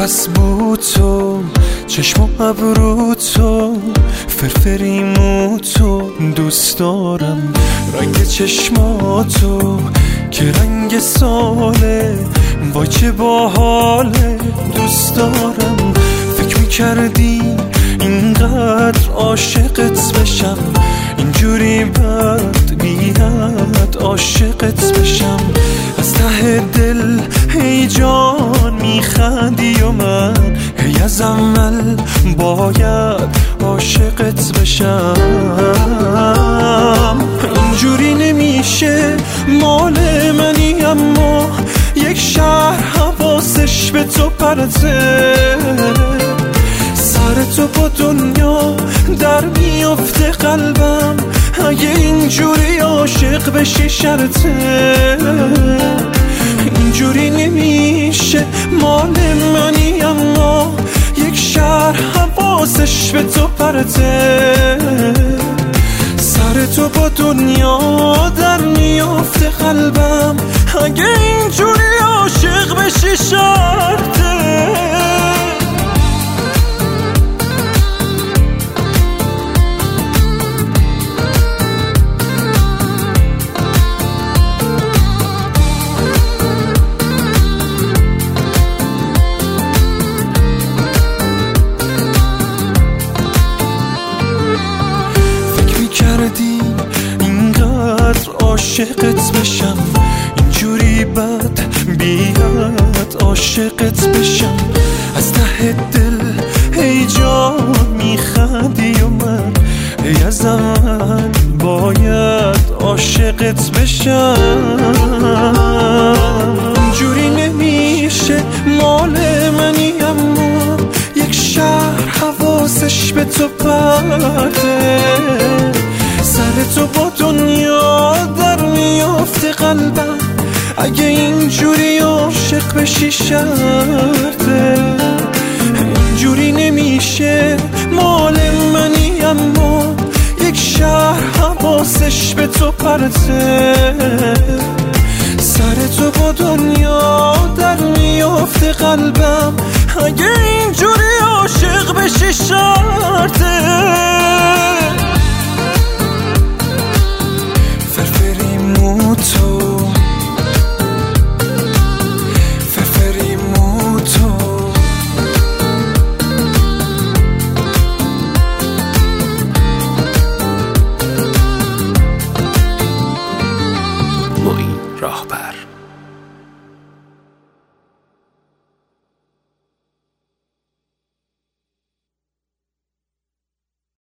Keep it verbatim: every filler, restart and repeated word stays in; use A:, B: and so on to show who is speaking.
A: نفس بود تو، چشم و ابرو تو، فرفریمو تو دوست دارم. رنگ چشماتو که رنگ ساله، وای چه باحاله دوست دارم. فکر میکردی اینقدر عاشقت بشم، اینجوری بد بیاد عاشقت بشم. از ته دل هی جان میخندی و من هی از اول باید عاشقت بشم. اینجوری نمیشه، مال منی اما یک شهر حواسش به تو پرته. سر تو با دنیا در میفته قلبم، اگه اینجوری عاشق بشی شرطه. اینجوری نمیشه، مال منی اما یک شهر حواسش به تو پرته. سر تو با دنیا در میفته قلبم، اگه اینجوری عاشق بشی شرطه. اینقدر عاشقت بشم، اینجوری بد بیاد عاشقت بشم. از ته دل هی جان میخندی و من هی از اول باید عاشقت بشم. اینجوری نمیشه، مال منی اما یک شهر حواسش به تو پرته. سر تو با دنیا در میافته قلبم، اگه اینجوری عاشق بشی شرطه. اینجوری نمیشه، مال منی اما یک شهر حواسش به تو پرته. سر تو با دنیا در میافته قلبم، اگه اینجوری عاشق بشی شرطه.
B: راهبر